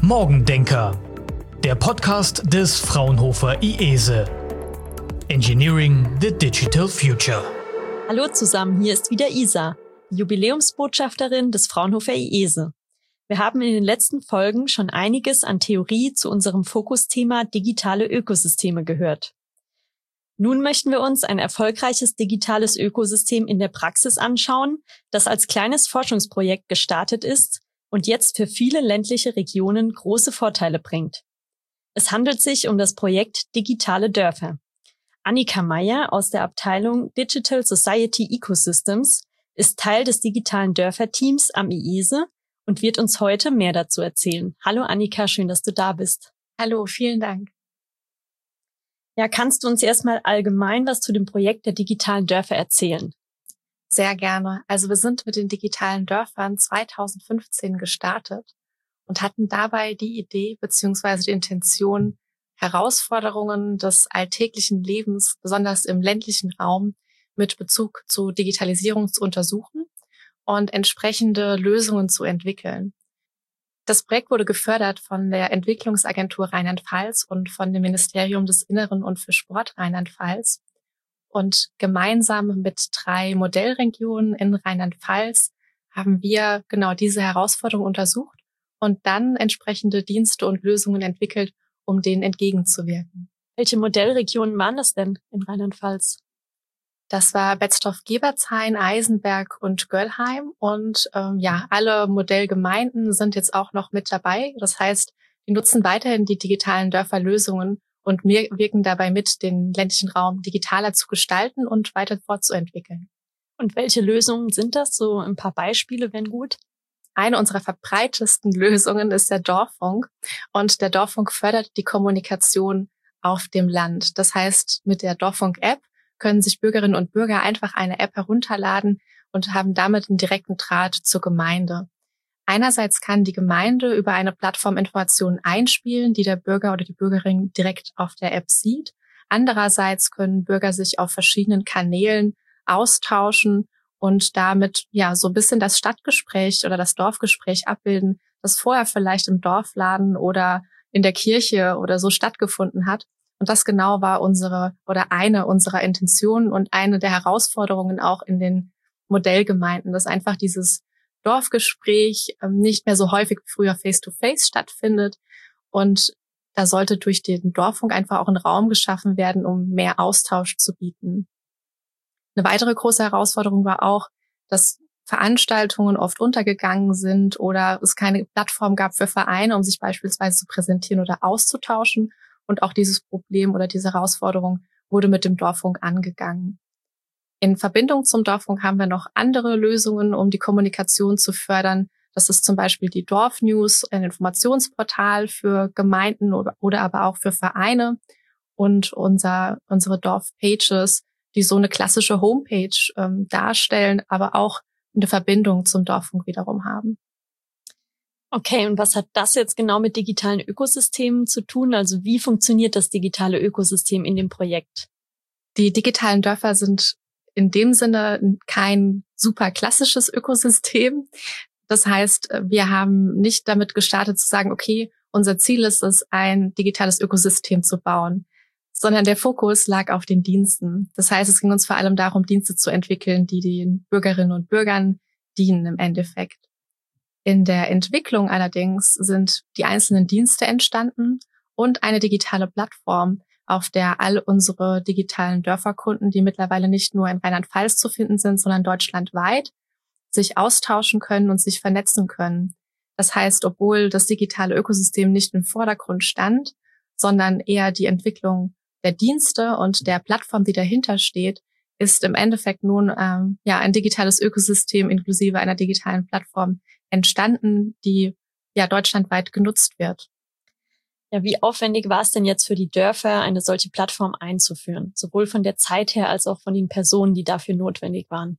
Morgendenker, der Podcast des Fraunhofer IESE. Engineering the Digital Future. Hallo zusammen, hier ist wieder Isa, die Jubiläumsbotschafterin des Fraunhofer IESE. Wir haben in den letzten Folgen schon einiges an Theorie zu unserem Fokusthema digitale Ökosysteme gehört. Nun möchten wir uns ein erfolgreiches digitales Ökosystem in der Praxis anschauen, das als kleines Forschungsprojekt gestartet ist und jetzt für viele ländliche Regionen große Vorteile bringt. Es handelt sich um das Projekt Digitale Dörfer. Annika Meyer aus der Abteilung Digital Society Ecosystems ist Teil des digitalen Dörfer-Teams am IESE und wird uns heute mehr dazu erzählen. Hallo Annika, schön, dass du da bist. Hallo, vielen Dank. Ja, kannst du uns erstmal allgemein was zu dem Projekt der digitalen Dörfer erzählen? Sehr gerne. Also wir sind mit den digitalen Dörfern 2015 gestartet und hatten dabei die Idee bzw. die Intention, Herausforderungen des alltäglichen Lebens, besonders im ländlichen Raum, mit Bezug zu Digitalisierung zu untersuchen und entsprechende Lösungen zu entwickeln. Das Projekt wurde gefördert von der Entwicklungsagentur Rheinland-Pfalz und von dem Ministerium des Inneren und für Sport Rheinland-Pfalz. Und gemeinsam mit 3 Modellregionen in Rheinland-Pfalz haben wir genau diese Herausforderung untersucht und dann entsprechende Dienste und Lösungen entwickelt, um denen entgegenzuwirken. Welche Modellregionen waren das denn in Rheinland-Pfalz? Das war Betzdorf-Gebertshain, Eisenberg und Göllheim. Und alle Modellgemeinden sind jetzt auch noch mit dabei. Das heißt, die nutzen weiterhin die digitalen Dörferlösungen und wir wirken dabei mit, den ländlichen Raum digitaler zu gestalten und weiter fortzuentwickeln. Und welche Lösungen sind das? So ein paar Beispiele wären gut. Eine unserer verbreitesten Lösungen ist der Dorffunk. Und der Dorffunk fördert die Kommunikation auf dem Land. Das heißt, mit der Dorffunk-App können sich Bürgerinnen und Bürger einfach eine App herunterladen und haben damit einen direkten Draht zur Gemeinde. Einerseits kann die Gemeinde über eine Plattform Informationen einspielen, die der Bürger oder die Bürgerin direkt auf der App sieht. Andererseits können Bürger sich auf verschiedenen Kanälen austauschen und damit so ein bisschen das Stadtgespräch oder das Dorfgespräch abbilden, das vorher vielleicht im Dorfladen oder in der Kirche oder so stattgefunden hat. Und das genau war eine unserer Intentionen und eine der Herausforderungen auch in den Modellgemeinden, dass einfach dieses Dorfgespräch nicht mehr so häufig wie früher face-to-face stattfindet. Und da sollte durch den Dorffunk einfach auch ein Raum geschaffen werden, um mehr Austausch zu bieten. Eine weitere große Herausforderung war auch, dass Veranstaltungen oft untergegangen sind oder es keine Plattform gab für Vereine, um sich beispielsweise zu präsentieren oder auszutauschen. Und auch dieses Problem oder diese Herausforderung wurde mit dem Dorffunk angegangen. In Verbindung zum Dorffunk haben wir noch andere Lösungen, um die Kommunikation zu fördern. Das ist zum Beispiel die Dorfnews, ein Informationsportal für Gemeinden oder aber auch für Vereine und unsere Dorfpages, die so eine klassische Homepage darstellen, aber auch eine Verbindung zum Dorffunk wiederum haben. Okay, und was hat das jetzt genau mit digitalen Ökosystemen zu tun? Also wie funktioniert das digitale Ökosystem in dem Projekt? Die digitalen Dörfer sind in dem Sinne kein super klassisches Ökosystem. Das heißt, wir haben nicht damit gestartet zu sagen, okay, unser Ziel ist es, ein digitales Ökosystem zu bauen, sondern der Fokus lag auf den Diensten. Das heißt, es ging uns vor allem darum, Dienste zu entwickeln, die den Bürgerinnen und Bürgern dienen im Endeffekt. In der Entwicklung allerdings sind die einzelnen Dienste entstanden und eine digitale Plattform, auf der all unsere digitalen Dörferkunden, die mittlerweile nicht nur in Rheinland-Pfalz zu finden sind, sondern deutschlandweit, sich austauschen können und sich vernetzen können. Das heißt, obwohl das digitale Ökosystem nicht im Vordergrund stand, sondern eher die Entwicklung der Dienste und der Plattform, die dahinter steht, ist im Endeffekt nun ein digitales Ökosystem inklusive einer digitalen Plattform entstanden, die deutschlandweit genutzt wird. Ja, wie aufwendig war es denn jetzt für die Dörfer, eine solche Plattform einzuführen? Sowohl von der Zeit her als auch von den Personen, die dafür notwendig waren.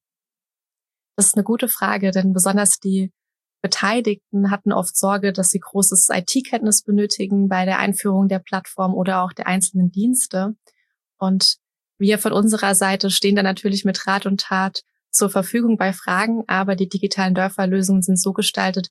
Das ist eine gute Frage, denn besonders die Beteiligten hatten oft Sorge, dass sie großes IT-Kenntnis benötigen bei der Einführung der Plattform oder auch der einzelnen Dienste. Und wir von unserer Seite stehen da natürlich mit Rat und Tat zur Verfügung bei Fragen, aber die digitalen Dörferlösungen sind so gestaltet,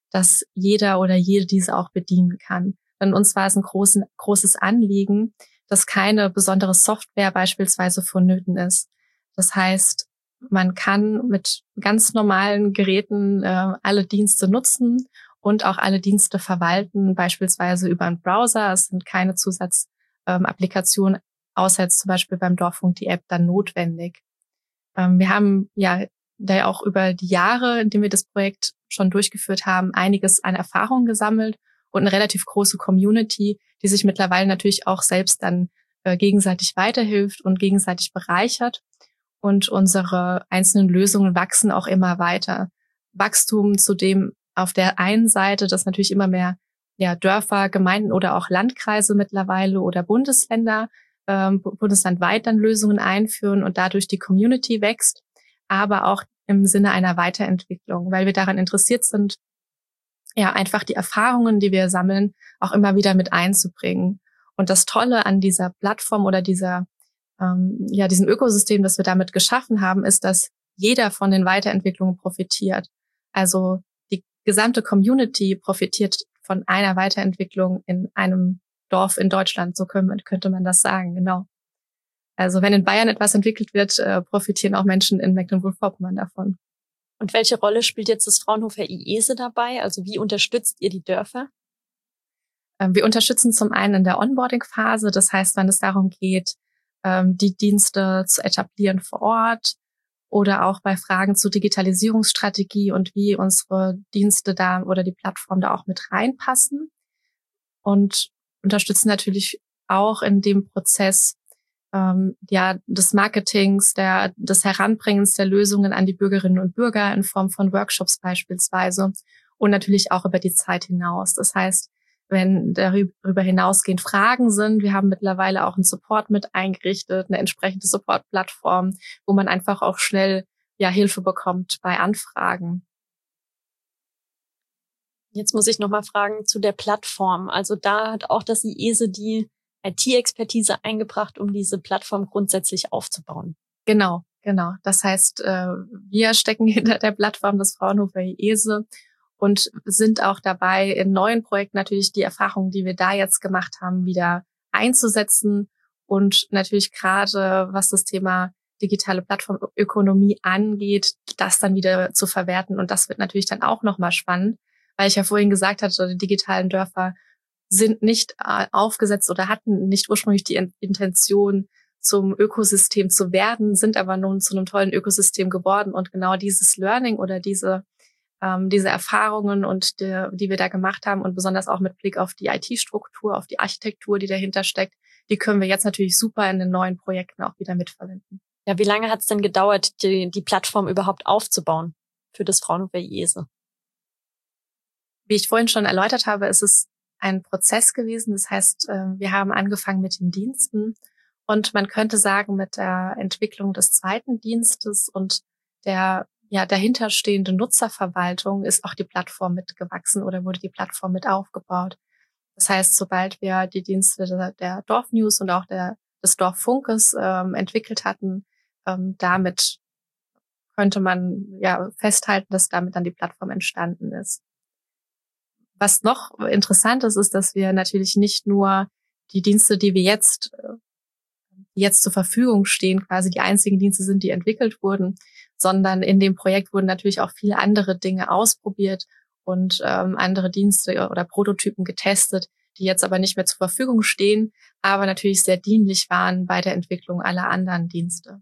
dass jeder oder jede diese auch bedienen kann. Denn uns war es ein großes Anliegen, dass keine besondere Software beispielsweise vonnöten ist. Das heißt, man kann mit ganz normalen Geräten alle Dienste nutzen und auch alle Dienste verwalten, beispielsweise über einen Browser. Es sind keine Zusatzapplikationen, außer jetzt zum Beispiel beim Dorffunk die App, dann notwendig. Wir haben ja da auch über die Jahre, in denen wir das Projekt schon durchgeführt haben, einiges an Erfahrung gesammelt und eine relativ große Community, die sich mittlerweile natürlich auch selbst dann gegenseitig weiterhilft und gegenseitig bereichert. Und unsere einzelnen Lösungen wachsen auch immer weiter. Wachstum, zu dem auf der einen Seite, dass natürlich immer mehr Dörfer, Gemeinden oder auch Landkreise mittlerweile oder Bundesländer bundeslandweit dann Lösungen einführen und dadurch die Community wächst, aber auch im Sinne einer Weiterentwicklung, weil wir daran interessiert sind, einfach die Erfahrungen, die wir sammeln, auch immer wieder mit einzubringen. Und das Tolle an dieser Plattform oder diesem Ökosystem, das wir damit geschaffen haben, ist, dass jeder von den Weiterentwicklungen profitiert. Also die gesamte Community profitiert von einer Weiterentwicklung in einem Dorf in Deutschland, so könnte man das sagen, genau. Also wenn in Bayern etwas entwickelt wird, profitieren auch Menschen in Mecklenburg-Vorpommern davon. Und welche Rolle spielt jetzt das Fraunhofer IESE dabei? Also wie unterstützt ihr die Dörfer? Wir unterstützen zum einen in der Onboarding-Phase, das heißt, wenn es darum geht, die Dienste zu etablieren vor Ort oder auch bei Fragen zur Digitalisierungsstrategie und wie unsere Dienste da oder die Plattform da auch mit reinpassen. Und unterstützen natürlich auch in dem Prozess des Marketings, des Heranbringens der Lösungen an die Bürgerinnen und Bürger in Form von Workshops beispielsweise und natürlich auch über die Zeit hinaus. Das heißt, wenn darüber hinausgehend Fragen sind, wir haben mittlerweile auch einen Support mit eingerichtet, eine entsprechende Support-Plattform, wo man einfach auch schnell Hilfe bekommt bei Anfragen. Jetzt muss ich nochmal fragen zu der Plattform. Also da hat auch das IESE die IT-Expertise eingebracht, um diese Plattform grundsätzlich aufzubauen. Genau. Das heißt, wir stecken hinter der Plattform des Fraunhofer IESE und sind auch dabei, in neuen Projekten natürlich die Erfahrungen, die wir da jetzt gemacht haben, wieder einzusetzen und natürlich gerade, was das Thema digitale Plattformökonomie angeht, das dann wieder zu verwerten. Und das wird natürlich dann auch nochmal spannend, weil ich ja vorhin gesagt hatte, die digitalen Dörfer sind nicht aufgesetzt oder hatten nicht ursprünglich die Intention, zum Ökosystem zu werden, sind aber nun zu einem tollen Ökosystem geworden. Und genau dieses Learning oder diese Erfahrungen und die wir da gemacht haben und besonders auch mit Blick auf die IT-Struktur, auf die Architektur, die dahinter steckt, die können wir jetzt natürlich super in den neuen Projekten auch wieder mitverwenden. Ja, wie lange hat es denn gedauert, die Plattform überhaupt aufzubauen für das Fraunhofer IESE? Wie ich vorhin schon erläutert habe, ist es ein Prozess gewesen. Das heißt, wir haben angefangen mit den Diensten und man könnte sagen, mit der Entwicklung des zweiten Dienstes und der dahinterstehende Nutzerverwaltung ist auch die Plattform mitgewachsen oder wurde die Plattform mit aufgebaut. Das heißt, sobald wir die Dienste der Dorfnews und auch des Dorffunkes entwickelt hatten, damit könnte man festhalten, dass damit dann die Plattform entstanden ist. Was noch interessant ist, dass wir natürlich nicht nur die Dienste, die wir jetzt zur Verfügung stehen, quasi die einzigen Dienste sind, die entwickelt wurden, sondern in dem Projekt wurden natürlich auch viele andere Dinge ausprobiert und andere Dienste oder Prototypen getestet, die jetzt aber nicht mehr zur Verfügung stehen, aber natürlich sehr dienlich waren bei der Entwicklung aller anderen Dienste.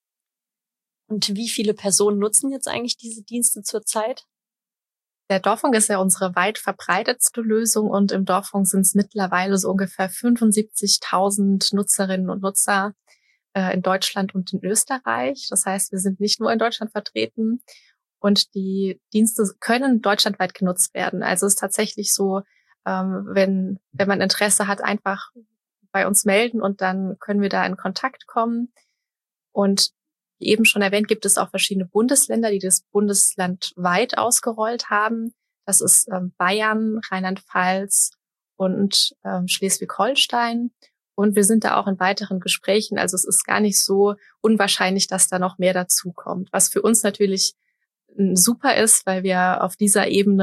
Und wie viele Personen nutzen jetzt eigentlich diese Dienste zurzeit? Der Dorffunk ist ja unsere weit verbreitetste Lösung und im Dorffunk sind es mittlerweile so ungefähr 75.000 Nutzerinnen und Nutzer in Deutschland und in Österreich. Das heißt, wir sind nicht nur in Deutschland vertreten und die Dienste können deutschlandweit genutzt werden. Also es ist tatsächlich so, wenn man Interesse hat, einfach bei uns melden und dann können wir da in Kontakt kommen. Und wie eben schon erwähnt, gibt es auch verschiedene Bundesländer, die das bundeslandweit ausgerollt haben. Das ist Bayern, Rheinland-Pfalz und Schleswig-Holstein. Und wir sind da auch in weiteren Gesprächen. Also es ist gar nicht so unwahrscheinlich, dass da noch mehr dazukommt. Was für uns natürlich super ist, weil wir auf dieser Ebene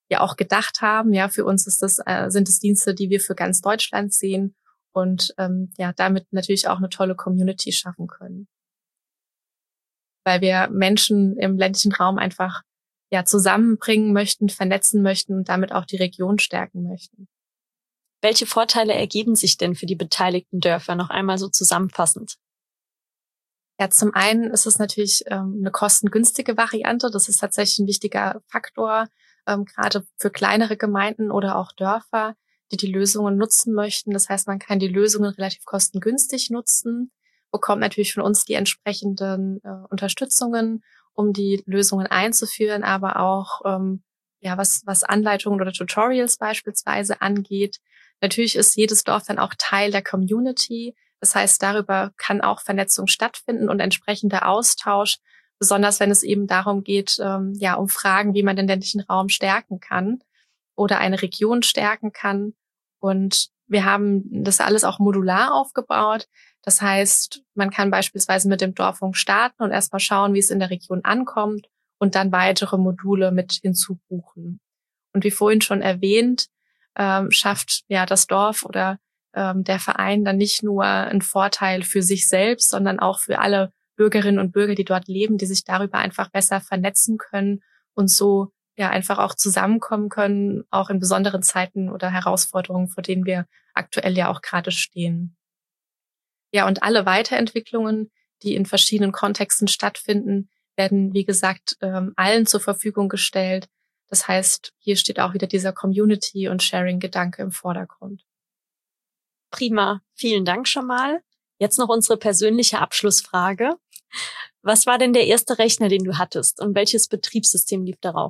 ja auch gedacht haben. Ja, für uns sind es Dienste, die wir für ganz Deutschland sehen und damit natürlich auch eine tolle Community schaffen können. Weil wir Menschen im ländlichen Raum einfach zusammenbringen möchten, vernetzen möchten und damit auch die Region stärken möchten. Welche Vorteile ergeben sich denn für die beteiligten Dörfer? Noch einmal so zusammenfassend. Ja, zum einen ist es natürlich eine kostengünstige Variante. Das ist tatsächlich ein wichtiger Faktor, gerade für kleinere Gemeinden oder auch Dörfer, die Lösungen nutzen möchten. Das heißt, man kann die Lösungen relativ kostengünstig nutzen, bekommt natürlich von uns die entsprechenden Unterstützungen, um die Lösungen einzuführen, aber auch was Anleitungen oder Tutorials beispielsweise angeht. Natürlich ist jedes Dorf dann auch Teil der Community. Das heißt, darüber kann auch Vernetzung stattfinden und entsprechender Austausch, besonders wenn es eben darum geht, um Fragen, wie man den ländlichen Raum stärken kann oder eine Region stärken kann. Und wir haben das alles auch modular aufgebaut. Das heißt, man kann beispielsweise mit dem Dorffunk starten und erstmal schauen, wie es in der Region ankommt und dann weitere Module mit hinzubuchen. Und wie vorhin schon erwähnt, schafft das Dorf oder der Verein dann nicht nur einen Vorteil für sich selbst, sondern auch für alle Bürgerinnen und Bürger, die dort leben, die sich darüber einfach besser vernetzen können und so einfach auch zusammenkommen können, auch in besonderen Zeiten oder Herausforderungen, vor denen wir aktuell ja auch gerade stehen. Ja, und alle Weiterentwicklungen, die in verschiedenen Kontexten stattfinden, werden, wie gesagt, allen zur Verfügung gestellt. Das heißt, hier steht auch wieder dieser Community- und Sharing-Gedanke im Vordergrund. Prima, vielen Dank schon mal. Jetzt noch unsere persönliche Abschlussfrage. Was war denn der erste Rechner, den du hattest und welches Betriebssystem lief darauf?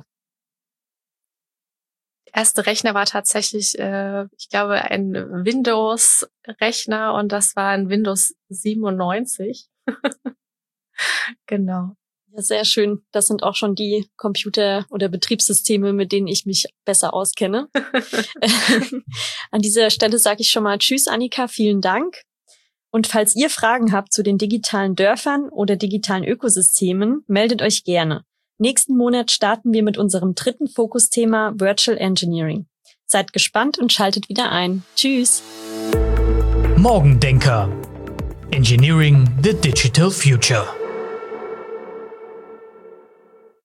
Der erste Rechner war tatsächlich, ich glaube, ein Windows-Rechner und das war ein Windows 97. Genau. Ja, sehr schön. Das sind auch schon die Computer oder Betriebssysteme, mit denen ich mich besser auskenne. An dieser Stelle sage ich schon mal Tschüss, Annika, vielen Dank. Und falls ihr Fragen habt zu den digitalen Dörfern oder digitalen Ökosystemen, meldet euch gerne. Nächsten Monat starten wir mit unserem 3. Fokusthema Virtual Engineering. Seid gespannt und schaltet wieder ein. Tschüss. Morgendenker. Engineering the Digital Future.